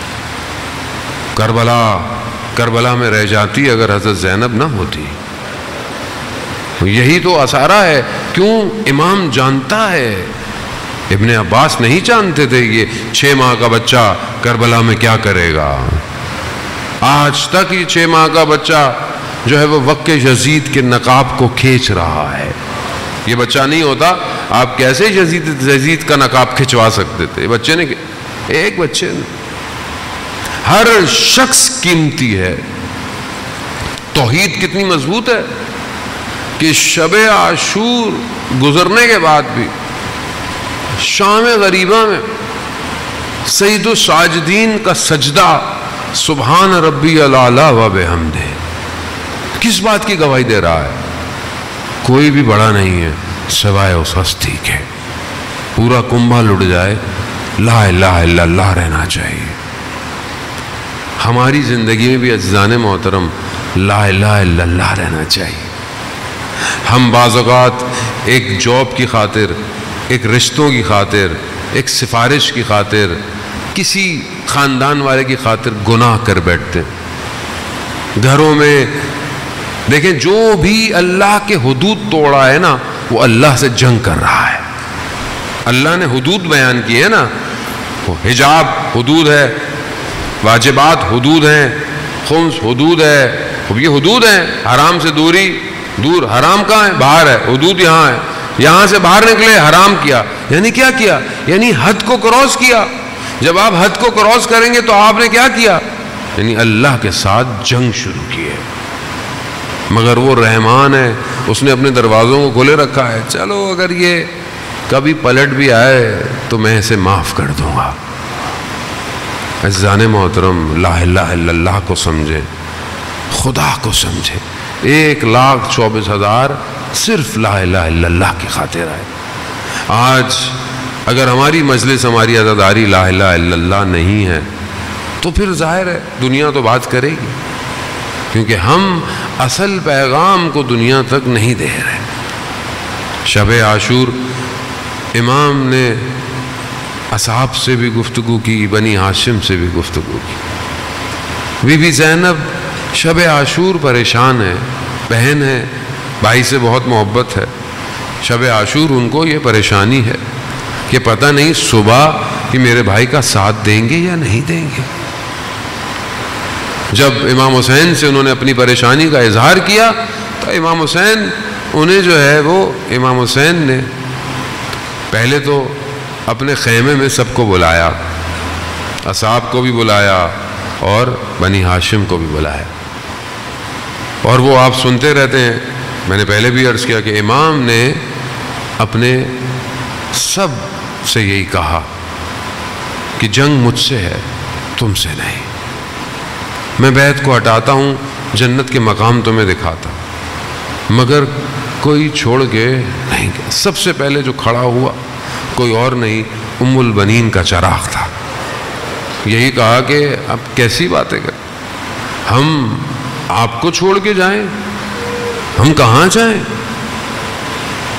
کربلا کربلا میں رہ جاتی اگر حضرت زینب نہ ہوتی، یہی تو اثارہ ہے۔ کیوں؟ امام جانتا ہے۔ ابن عباس نہیں جانتے تھے یہ چھ ماہ کا بچہ کربلا میں کیا کرے گا۔ آج تک یہ چھ ماہ کا بچہ جو ہے وہ وقت یزید کے نقاب کو کھینچ رہا ہے۔ یہ بچہ نہیں ہوتا آپ کیسے یزید یزید کا نقاب کھنچوا سکتے تھے؟ بچے نے، ایک بچے نے، ہر شخص قیمتی ہے۔ توحید کتنی مضبوط ہے کہ شب عاشور گزرنے کے بعد بھی شام غریبہ میں سید الساجدین کا سجدہ سبحان ربی الاعلی و بحمدہ کس بات کی گواہی دے رہا ہے؟ کوئی بھی بڑا نہیں ہے سوائے اس ہستی کے، پورا کنبہ لٹ جائے لا الہ الا اللہ رہنا چاہیے۔ ہماری زندگی میں بھی عزیزان محترم لا الہ الا اللہ رہنا چاہیے۔ ہم بعض اوقات ایک جاب کی خاطر، ایک رشتوں کی خاطر، ایک سفارش کی خاطر، کسی خاندان والے کی خاطر گناہ کر بیٹھتے ہیں۔ گھروں میں دیکھیں جو بھی اللہ کے حدود توڑا ہے نا وہ اللہ سے جنگ کر رہا ہے۔ اللہ نے حدود بیان کی ہے نا، حجاب حدود ہے، واجبات حدود ہیں، خمس حدود ہے، یہ حدود ہیں۔ حرام سے دوری دور، حرام کہاں ہے؟ باہر ہے، حدود یہاں ہے، یہاں سے باہر نکلے حرام کیا، یعنی کیا کیا؟ یعنی حد کو کراس کیا۔ جب آپ حد کو کراس کریں گے تو آپ نے کیا کیا؟ یعنی اللہ کے ساتھ جنگ شروع کی ہے۔ مگر وہ رحمان ہے، اس نے اپنے دروازوں کو کھلے رکھا ہے، چلو اگر یہ کبھی پلٹ بھی آئے تو میں اسے معاف کر دوں گا۔ عزیزان محترم لا الہ الا اللہ کو سمجھیں، خدا کو سمجھیں۔ ایک لاکھ چوبیس ہزار صرف لا الہ الا اللہ کی خاطر آئے۔ آج اگر ہماری مجلس، ہماری عزاداری لا الہ الا اللہ نہیں ہے تو پھر ظاہر ہے دنیا تو بات کرے گی، کیونکہ ہم اصل پیغام کو دنیا تک نہیں دے رہے۔ شب عاشور امام نے اصحاب سے بھی گفتگو کی، بنی ہاشم سے بھی گفتگو کی۔ بی بی زینب شب عاشور پریشان ہے، بہن ہے، بھائی سے بہت محبت ہے۔ شب عاشور ان کو یہ پریشانی ہے کہ پتہ نہیں صبح کہ میرے بھائی کا ساتھ دیں گے یا نہیں دیں گے۔ جب امام حسین سے انہوں نے اپنی پریشانی کا اظہار کیا تو امام حسین انہیں جو ہے وہ امام حسین نے پہلے تو اپنے خیمے میں سب کو بلایا، اصحاب کو بھی بلایا اور بنی ہاشم کو بھی بلایا، اور وہ آپ سنتے رہتے ہیں۔ میں نے پہلے بھی عرض کیا کہ امام نے اپنے سب سے یہی کہا کہ جنگ مجھ سے ہے، تم سے نہیں۔ میں بیت کو ہٹاتا ہوں، جنت کے مقام تمہیں دکھاتا، مگر کوئی چھوڑ کے نہیں گیا۔ سب سے پہلے جو کھڑا ہوا کوئی اور نہیں، ام البنین کا چراغ تھا۔ یہی کہا کہ اب کیسی باتیں کر، ہم آپ کو چھوڑ کے جائیں، ہم کہاں جائیں؟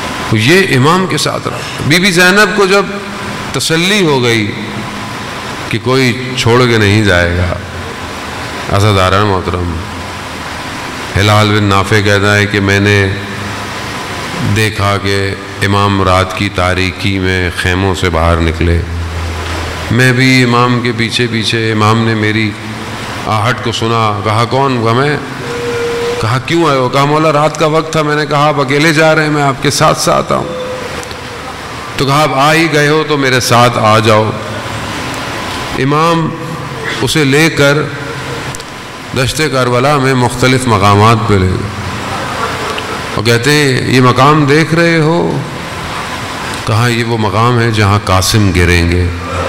یہ امام کے ساتھ رہا۔ بی بی زینب کو جب تسلی ہو گئی کہ کوئی چھوڑ کے نہیں جائے گا۔ عزاداران محترم، ہلال بن نافع کہتا ہے کہ میں نے دیکھا کہ امام رات کی تاریکی میں خیموں سے باہر نکلے، میں بھی امام کے پیچھے پیچھے، امام نے میری آہٹ کو سنا، کہا کون؟ کہا میں۔ کہا کیوں آئے ہو؟ کہا مولا رات کا وقت تھا، میں نے کہا آپ اکیلے جا رہے ہیں، میں آپ کے ساتھ ساتھ آؤں۔ تو کہا آپ آ ہی گئے ہو تو میرے ساتھ آ جاؤ۔ امام اسے لے کر دشت کربلا میں مختلف مقامات پہ لے گئے اور کہتے ہیں یہ مقام دیکھ رہے ہو؟ کہا یہ وہ مقام ہے جہاں قاسم گریں گے۔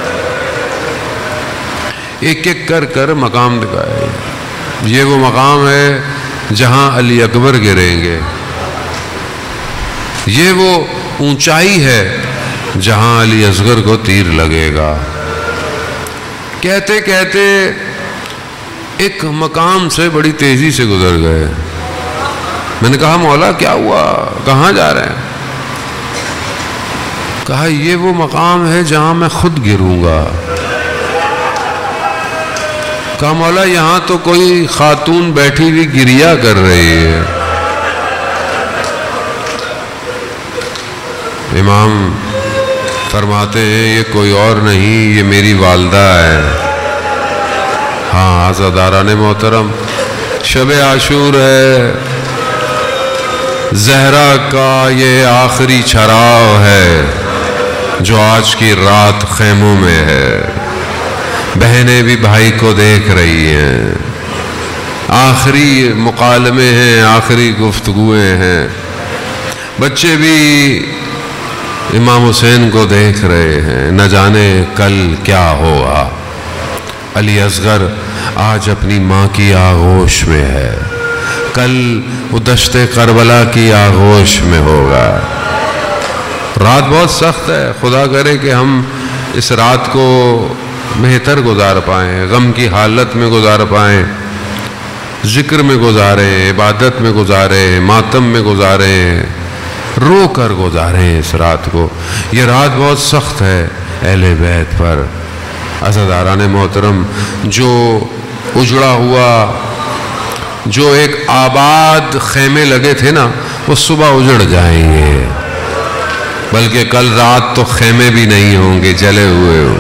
ایک ایک کر کر مقام دکھائے، یہ وہ مقام ہے جہاں علی اکبر گریں گے، یہ وہ اونچائی ہے جہاں علی اصغر کو تیر لگے گا۔ کہتے کہتے ایک مقام سے بڑی تیزی سے گزر گئے۔ میں نے کہا مولا کیا ہوا؟ کہاں جا رہے ہیں؟ کہا یہ وہ مقام ہے جہاں میں خود گروں گا۔ کہا مولا یہاں تو کوئی خاتون بیٹھی ہوئی گریا کر رہی ہے۔ امام فرماتے ہیں یہ کوئی اور نہیں، یہ میری والدہ ہے۔ ہاں عزاداران محترم، شب عاشور ہے، زہرا کا یہ آخری چھراو ہے جو آج کی رات خیموں میں ہے۔ بہنیں بھی بھائی کو دیکھ رہی ہیں، آخری مکالمے ہیں، آخری گفتگویں ہیں، بچے بھی امام حسین کو دیکھ رہے ہیں، نہ جانے کل کیا ہوگا۔ علی اصغر آج اپنی ماں کی آغوش میں ہے، کل وہ دشت کربلا کی آغوش میں ہوگا۔ رات بہت سخت ہے، خدا کرے کہ ہم اس رات کو بہتر گزار پائیں، غم کی حالت میں گزار پائیں، ذکر میں گزاریں، عبادت میں گزاریں، ماتم میں گزاریں، رو کر گزاریں اس رات کو۔ یہ رات بہت سخت ہے اہل بیت پر۔ عزاداران محترم، جو اجڑا ہوا، جو ایک آباد خیمے لگے تھے نا، وہ صبح اجڑ جائیں گے، بلکہ کل رات تو خیمے بھی نہیں ہوں گے، جلے ہوئے ہوں۔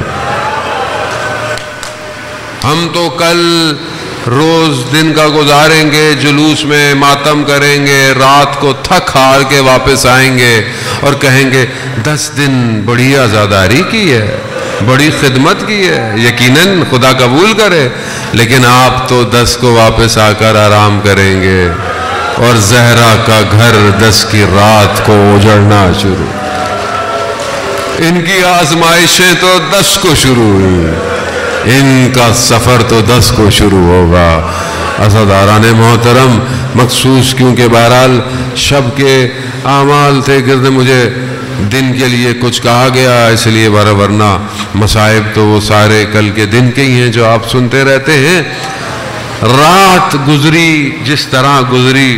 ہم تو کل روز دن کا گزاریں گے، جلوس میں ماتم کریں گے، رات کو تھک ہار کے واپس آئیں گے اور کہیں گے دس دن بڑی عزاداری کی ہے، بڑی خدمت کی ہے، یقیناً خدا قبول کرے۔ لیکن آپ تو دس کو واپس آ کر آرام کریں گے اور زہرا کا گھر دس کی رات کو اجڑنا شروع۔ ان کی آزمائشیں تو دس کو شروع ہوئی، ان کا سفر تو دس کو شروع ہوگا۔ عزاداران محترم، مخصوص کیونکہ بہرحال شب کے اعمال تھے، کہ مجھے دن کے لیے کچھ کہا گیا، اس لیے ورنہ مصائب تو وہ سارے کل کے دن کے ہی ہیں جو آپ سنتے رہتے ہیں۔ رات گزری جس طرح گزری،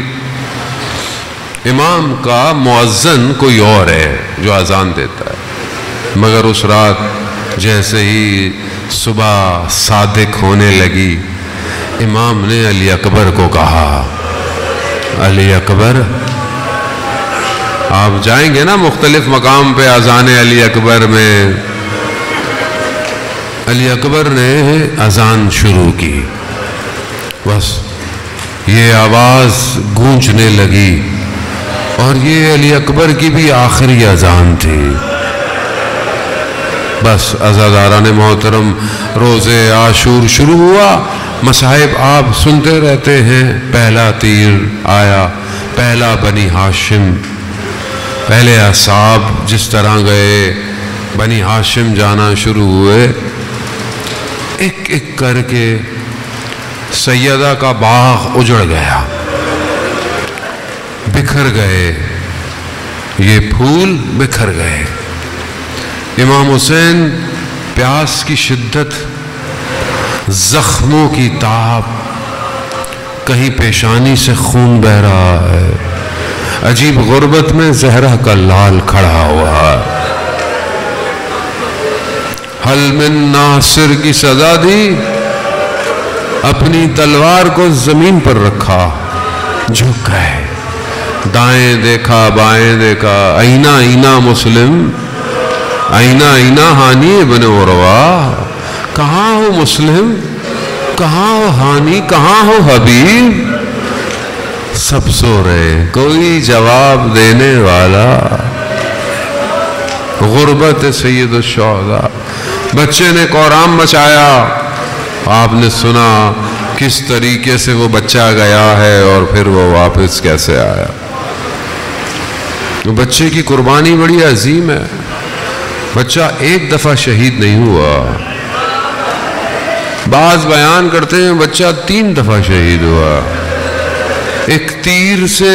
امام کا مؤذن کوئی اور ہے جو اذان دیتا ہے، مگر اس رات جیسے ہی صبح صادق ہونے لگی، امام نے علی اکبر کو کہا، علی اکبر۔ آپ جائیں گے نا مختلف مقام پہ اذان علی اکبر میں، علی اکبر نے اذان شروع کی، بس یہ آواز گونجنے لگی اور یہ علی اکبر کی بھی آخری اذان تھی۔ بس عزاداران محترم، روز عاشور شروع ہوا، مصائب آپ سنتے رہتے ہیں۔ پہلا تیر آیا، پہلا بنی ہاشم، پہلے اصحاب جس طرح گئے، بنی ہاشم جانا شروع ہوئے، ایک ایک کر کے سیدہ کا باغ اجڑ گیا، بکھر گئے، یہ پھول بکھر گئے۔ امام حسین پیاس کی شدت، زخموں کی تاب، کہیں پیشانی سے خون بہ رہا ہے، عجیب غربت میں زہرا کا لال کھڑا ہوا، حل من ناصر کی سزا دی، اپنی تلوار کو زمین پر رکھا، جھک گئے، دائیں دیکھا بائیں دیکھا، آئینہ آئینہ مسلم، آئینہ آئینہ ہانی ابن عروہ، کہاں ہو مسلم، کہاں ہو ہانی، کہاں ہو حبیب؟ سب سو رہے، کوئی جواب دینے والا۔ غربت سید الشہداء، بچے نے قرآن مچایا، آپ نے سنا کس طریقے سے وہ بچہ گیا ہے اور پھر وہ واپس کیسے آیا۔ بچے کی قربانی بڑی عظیم ہے، بچہ ایک دفعہ شہید نہیں ہوا، بعض بیان کرتے ہیں بچہ تین دفعہ شہید ہوا، ایک تیر سے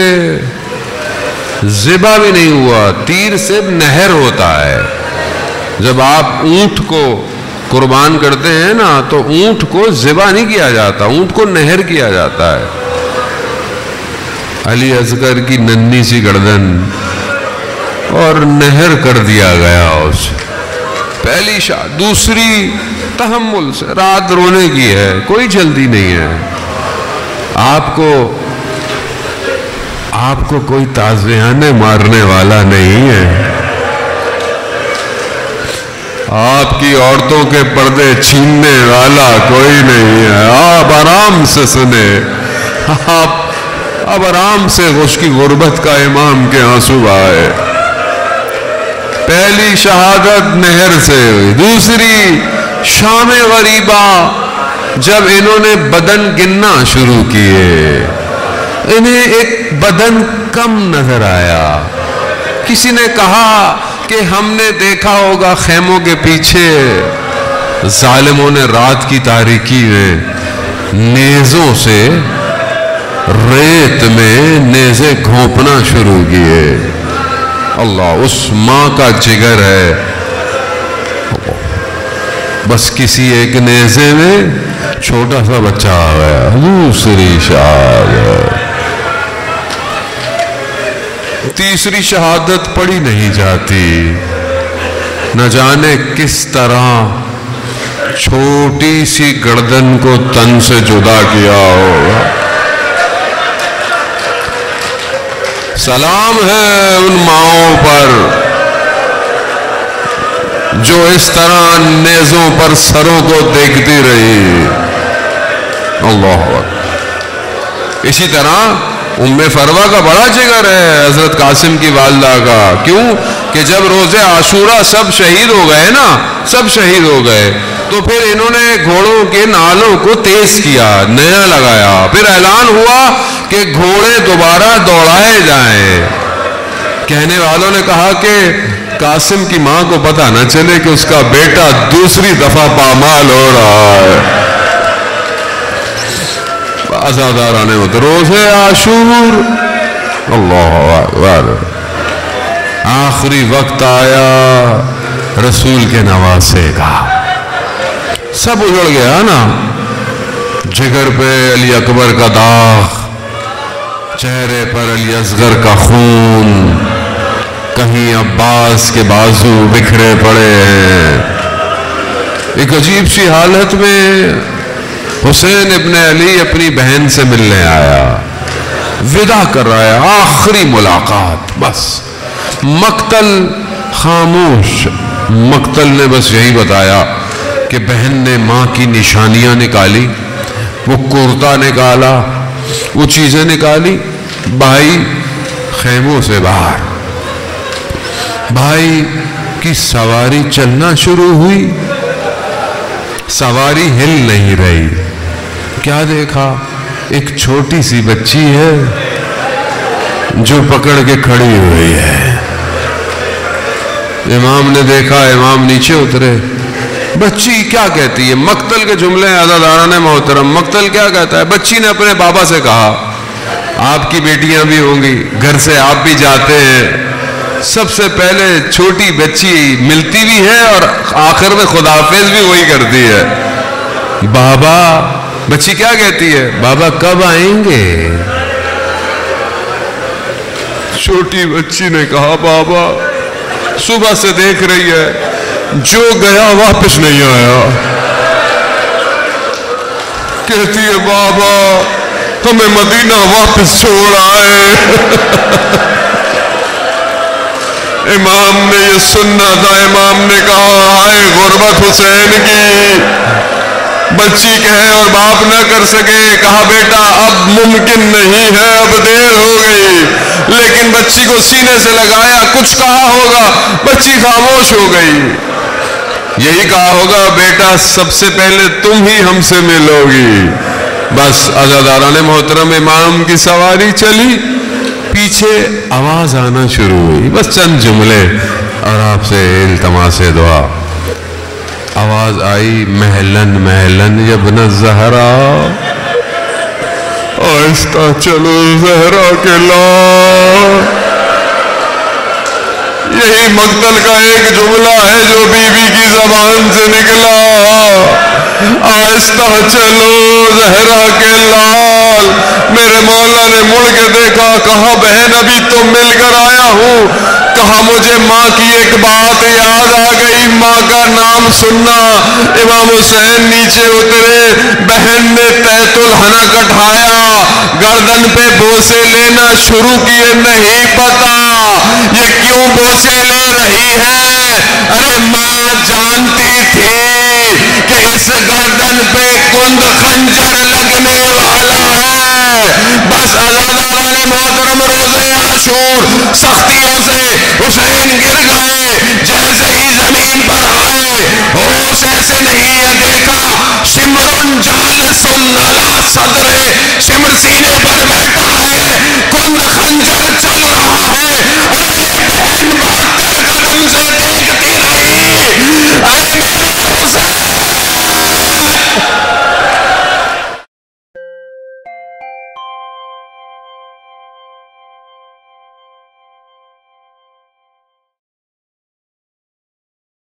ذبح بھی نہیں ہوا، تیر سے نہر ہوتا ہے، جب آپ اونٹ کو قربان کرتے ہیں نا تو اونٹ کو ذبح نہیں کیا جاتا، اونٹ کو نہر کیا جاتا ہے۔ علی اصغر کی ننھی سی گردن اور نہر کر دیا گیا اسے، پہلی شاد، دوسری تحمل سے، رات رونے کی ہے، کوئی جلدی نہیں ہے، آپ کو آپ کو کوئی تازیانے مارنے والا نہیں ہے، آپ کی عورتوں کے پردے چھیننے والا کوئی نہیں ہے، آپ آرام سے سنے، آپ اب آرام سے اس کی غربت کا امام کے آنسو بہائے۔ پہلی شہادت نہر سے ہوئی، دوسری شام غریبہ، جب انہوں نے بدن گننا شروع کیے، انہیں ایک بدن کم نظر آیا، کسی نے کہا کہ ہم نے دیکھا ہوگا خیموں کے پیچھے ظالموں نے رات کی تاریکی میں نیزوں سے ریت میں نیزے گھونپنا شروع کیے۔ اللہ، اس ماں کا جگر ہے، بس کسی ایک نیزے میں چھوٹا سا بچہ آ گیا، دوسری شہادت، تیسری شہادت پڑھی نہیں جاتی، نہ جانے کس طرح چھوٹی سی گردن کو تن سے جدا کیا ہوگا۔ سلام ہے ان ماؤں پر جو اس طرح نیزوں پر سروں کو دیکھتی رہی۔ اللہ اکبر۔ اسی طرح ام فروہ کا بڑا جگر ہے حضرت قاسم کی والدہ کا، کیوں کہ جب روزے عاشورہ سب شہید ہو گئے نا، سب شہید ہو گئے تو پھر انہوں نے گھوڑوں کے نالوں کو تیز کیا، نیا لگایا، پھر اعلان ہوا کہ گھوڑے دوبارہ دوڑائے جائیں۔ کہنے والوں نے کہا کہ قاسم کی ماں کو پتہ نہ چلے کہ اس کا بیٹا دوسری دفعہ پامال ہو رہا ہے۔ آزادارہ نے ہوتے روزے عاشور، اللہ اکبر، آخری وقت آیا رسول کے نواسے کا، سب اجڑ گیا نا، جگر پہ علی اکبر کا داغ، چہرے پر علی اصغر کا خون، کہیں عباس کے بازو بکھرے پڑے ہیں۔ ایک عجیب سی حالت میں حسین ابن علی اپنی بہن سے ملنے آیا، وداع کر رہا ہے، آخری ملاقات، بس مقتل خاموش۔ مقتل نے بس یہی بتایا کہ بہن نے ماں کی نشانیاں نکالی، وہ کرتا نکالا، وہ چیزیں نکالی، بھائی خیموں سے باہر، بھائی کی سواری چلنا شروع ہوئی، سواری ہل نہیں رہی، کیا دیکھا؟ ایک چھوٹی سی بچی ہے جو پکڑ کے کھڑی ہوئی ہے۔ امام نے دیکھا، امام نیچے اترے، بچی کیا کہتی ہے؟ مقتل کے جملے عزاداران محترم، مقتل کیا کہتا ہے؟ بچی نے اپنے بابا سے کہا، آپ کی بیٹیاں بھی ہوں گی، گھر سے آپ بھی جاتے ہیں، سب سے پہلے چھوٹی بچی ملتی بھی ہے اور آخر میں خداحافظ بھی وہی کرتی ہے۔ بابا، بچی کیا کہتی ہے؟ بابا کب آئیں گے؟ چھوٹی بچی نے کہا، بابا صبح سے دیکھ رہی ہے جو گیا واپس نہیں آیا. کہتی ہے بابا ہمیں مدینہ واپس چھوڑ آئے. امام نے یہ سننا تھا. امام نے کہا ہائے غربت حسین کی. بچی کہے اور باپ نہ کر سکے. کہا بیٹا اب ممکن نہیں ہے, اب دیر ہو گئی. لیکن بچی کو سینے سے لگایا, کچھ کہا ہوگا, بچی خاموش ہو گئی. یہی کہا ہوگا بیٹا سب سے پہلے تم ہی ہم سے ملو گی. بس عزاداران محترم امام کی سواری چلی, پیچھے آواز آنا شروع ہوئی, بس چند جملے اور آپ سے التماس دعا. آواز آئی مہلن مہلن یبن الزہرا, آہستہ چلو زہرا کے لال. یہی مقتل کا ایک جملہ ہے جو بی بی کی زبان سے نکلا. آہستہ چلو زہرا کے لال. میرے مولا نے مڑ کے دیکھا, کہا بہن ابھی تو مل کر آیا ہوں. کہا مجھے ماں کی ایک بات یاد آ گئی, ماں کا نام سننا. امام حسین نیچے اترے, بہن نے تحت الحنک اٹھایا, گردن پہ بوسے لینا شروع کیے. نہیں پتا یہ کیوں بوسے لے رہی ہے. ارے ماں جانتی تھی کہ اس گردن پہ کند خنجر لگنے والا ہے. بس عزاداران محترم روزے عاشور سختیوں سے حسین گر گئے. جیسے ہی زمین پر آئے ہوش ایسے نہیں ہے دیکھا. شمرن جالس علی صدرے, شمر سینے پر بیٹھا ہے, کند خنجر